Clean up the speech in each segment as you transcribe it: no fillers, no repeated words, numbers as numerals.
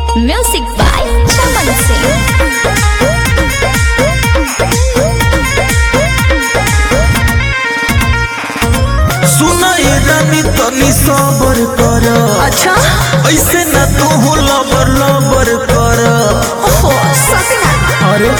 Music by Chaman Singh। सुना ये रानी तनी सबर कर। अच्छा ऐसे ना तू लबर लबर कर। ओहो सपना अरे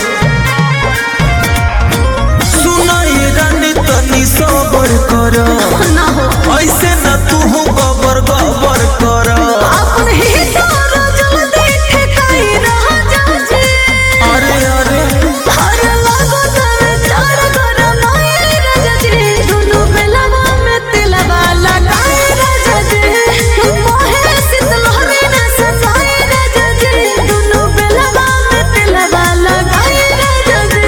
सुना ये रानी तनी सबर कर। ना हो ऐसे ना तू गबर गबर कर। अपन ही तारा जल देखे काई रहा जाजे। अरे अरे हर लागो तर चार कर नाई रजजे। दुनु बेलवा में तिलवा लगाए रजजे। मोहे शीतलहरी न सजाए रजजे। दुनु बेलवा में तिलवा लगाए रजजे।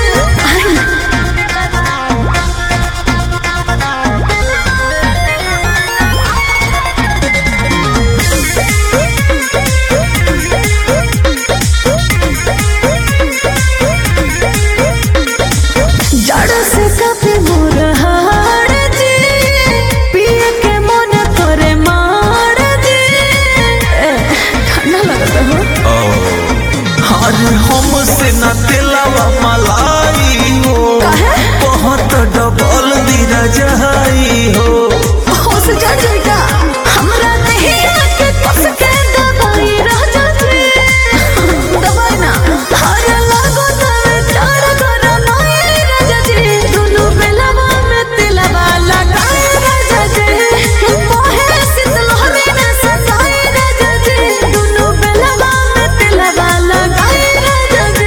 जड़ से कभी मोर हार जी। पिए के मन करे मार जी। ठंडा लगता हो अरे हमसे ना तेलावा मलाई हो। बहुत डबल दिरा जहाई हो। होश जा जाएगा हमरा नहीं आके कस के दबाई रह जाती। दबाई ना हर लागो तर चार कर नाई रह जाती। दुनु बेलवा में तिलवा लगाए रह जाती। मोहे शीतलहरी न सजाए रह जाती। दुनु बेलवा में तिलवा लगाए रह जाती।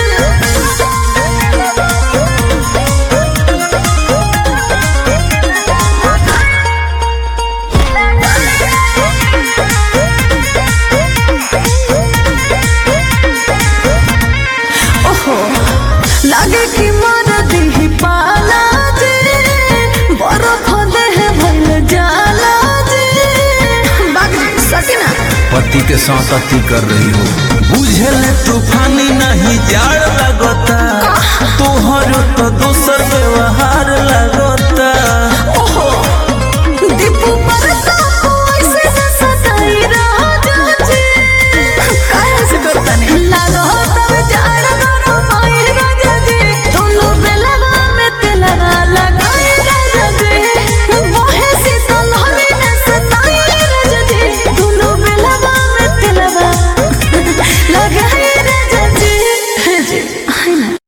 ओहो लागे कि मार दी पाला जी। बरफ देह भइल जाला जी। बाग सकिना पति के साथ अति कर रही हो। बुझले तूफानी नहीं जाड़ लगता। तोहर तो दोसर व्यवहार लगता। ओहो दीपू बरसा